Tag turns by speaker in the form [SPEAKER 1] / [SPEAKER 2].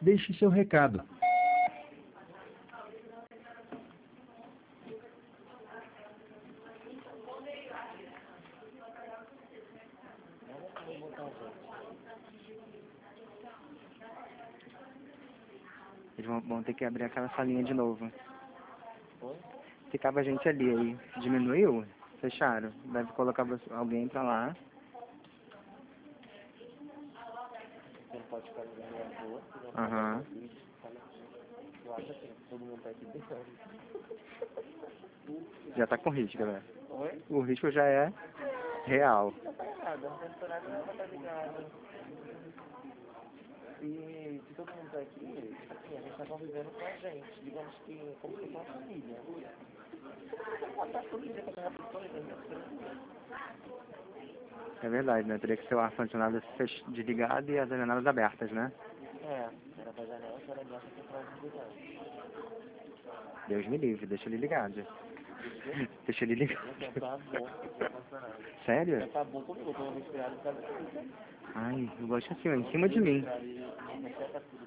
[SPEAKER 1] Deixe seu recado.
[SPEAKER 2] Eles vão ter que abrir aquela salinha de novo. Ficava a gente ali, aí diminuiu, fecharam. Deve colocar alguém pra lá.
[SPEAKER 3] Você não pode ficar jogando na rua.
[SPEAKER 2] Aham.
[SPEAKER 3] Eu acho assim, todo mundo tá aqui pensando.
[SPEAKER 2] Já tá com risco, galera.
[SPEAKER 3] Oi?
[SPEAKER 2] O risco já é real.
[SPEAKER 3] Não tá errado, não tem nada, não vai estar ligado. E se todo mundo tá aqui, assim, a gente tá convivendo com a gente, digamos que como se fosse uma família. Botar a família pra uma pessoa, entendeu?
[SPEAKER 2] É verdade, né? Teria que ser o ar-condicionado desligado e as janelas abertas, né?
[SPEAKER 3] É, era pra janela, que era aberta pra trás do ligado.
[SPEAKER 2] Deus me livre, deixa ele ligado. Deixa ele ligado.
[SPEAKER 3] Tá bom, já funcionando.
[SPEAKER 2] Sério?
[SPEAKER 3] Já tá bom comigo, eu tô respirando cada vez.
[SPEAKER 2] Ai, eu gosto assim, ó, em cima de mim.